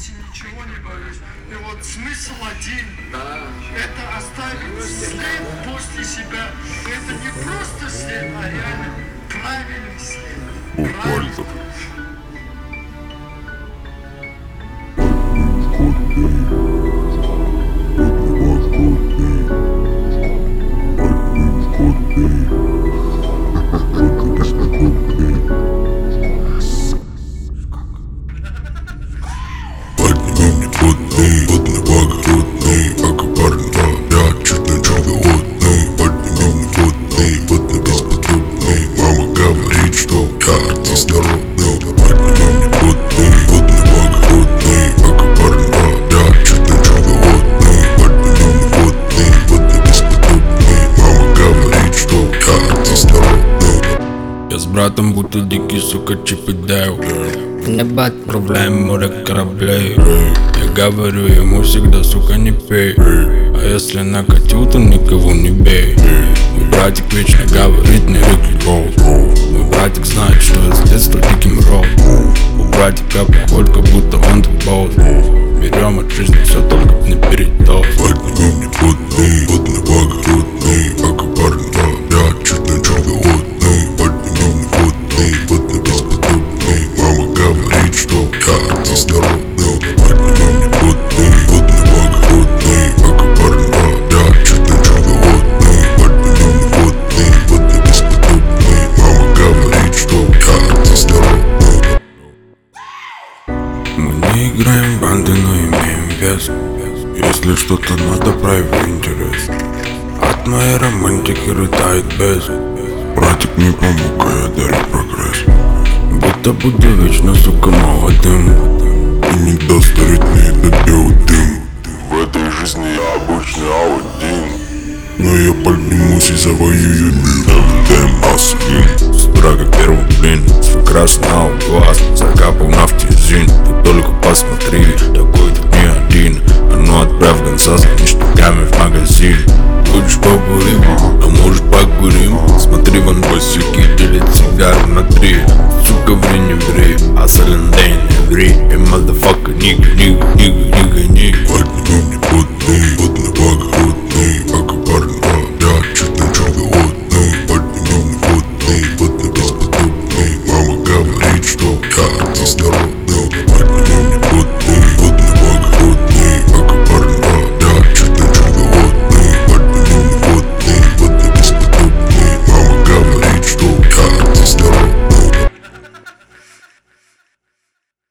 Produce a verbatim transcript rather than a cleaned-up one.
боюсь и ничего не боюсь. И вот смысл один. Да. Это оставить след после себя. Это не просто след, а реально правильный след. У Правильный. пальцев. Подними мне плотный, плотный благородный, аккуратно, я чувствую чудо-водный. Подними мне плотный, плотный бесподобный, мама говорит, что я артист народный. Подними мне плотный, плотный благородный, аккуратно, я чувствую чудо-водный. Подними мне плотный, плотный бесподобный, мама говорит, что я артист народный. Я с братом будто дикий, сука, Чип и Дейл. Небо отправляем море кораблей. Я говорю ему всегда, сука, не пей. А если накатил, то никого не бей. Мой братик вечно говорит, не рекли. Мой братик знает, что я с детства диким рол. У братика поход, как будто он твой босс. Берем от жизни все, только не передос. Подними мне плотный, плотный благородный, аккуратно, я чувствую чудо-водный. Подними мне плотный, плотный бесподобный, мама говорит, что я артист народный. Подними мне плотный, плотный благородный, аккуратно, я чувствую чудо-водный. Подними мне плотный, плотный бесподобный, мама говорит, что я артист народный. Мы не играем банды, но имеем вес. Если что-то надо, прояви интерес. От моей романтики рыдает без. Братик не помог, а я дарю прогресс. Будто буду вечно, сука, молодым. И не даст стареть мне этот белый дым. В этой жизни я обычный аудин, но я поднимусь и завоюю мир. Эм Аскин. С утра как первый блин, свой красный глаз закапал нафтизин. Ты только посмотри, такой тут не один. А ну отправь гонца за ништяками в магазин. Хочешь покурим, а может покурим? Смотри, вон босики делят сигару на три. Сука, ври не ври, а солен день не ври. И motherfucker